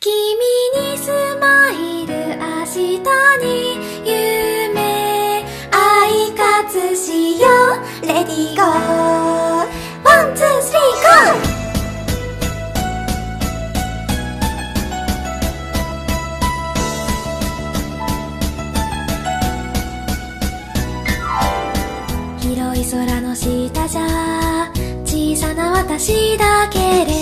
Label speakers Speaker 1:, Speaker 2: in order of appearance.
Speaker 1: 君にスマイル明日に夢愛活しようレディーゴーワンツースリーゴー広い空の下じゃ小さな私だけれ